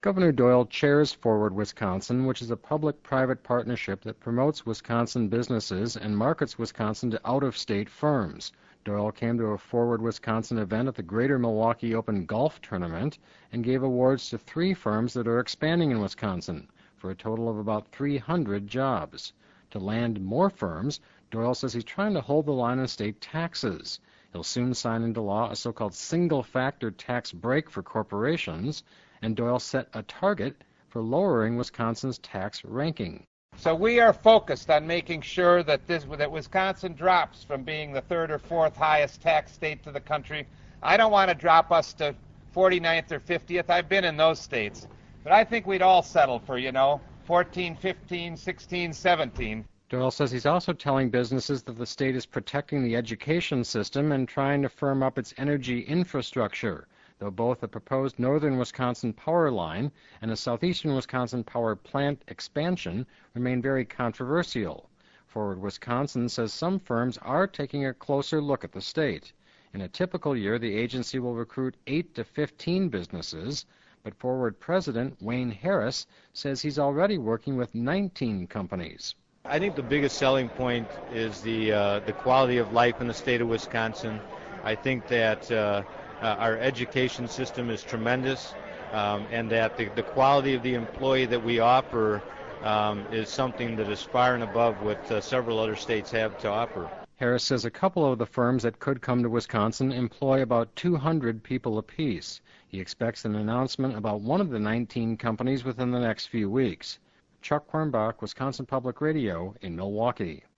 Governor Doyle chairs Forward Wisconsin, which is a public-private partnership that promotes Wisconsin businesses and markets Wisconsin to out-of-state firms. Doyle came to a Forward Wisconsin event at the Greater Milwaukee Open Golf Tournament and gave awards to 3 firms that are expanding in Wisconsin for a total of about 300 jobs. To land more firms, Doyle says he's trying to hold the line on state taxes. He'll soon sign into law a so-called single-factor tax break for corporations, and Doyle set a target for lowering Wisconsin's tax ranking. So we are focused on making sure that Wisconsin drops from being the 3rd or 4th highest tax state to the country. I don't want to drop us to 49th or 50th. I've been in those states. But I think we'd all settle for, 14, 15, 16, 17. Doyle says he's also telling businesses that the state is protecting the education system and trying to firm up its energy infrastructure, though both a proposed northern Wisconsin power line and a southeastern Wisconsin power plant expansion remain very controversial. Forward Wisconsin says some firms are taking a closer look at the state. In a typical year, the agency will recruit 8 to 15 businesses, but Forward President Wayne Harris says he's already working with 19 companies. I think the biggest selling point is the quality of life in the state of Wisconsin. I think that our education system is tremendous, and that the quality of the employee that we offer is something that is far and above what several other states have to offer. Harris says a couple of the firms that could come to Wisconsin employ about 200 people apiece. He expects an announcement about one of the 19 companies within the next few weeks. Chuck Quirmbach, Wisconsin Public Radio in Milwaukee.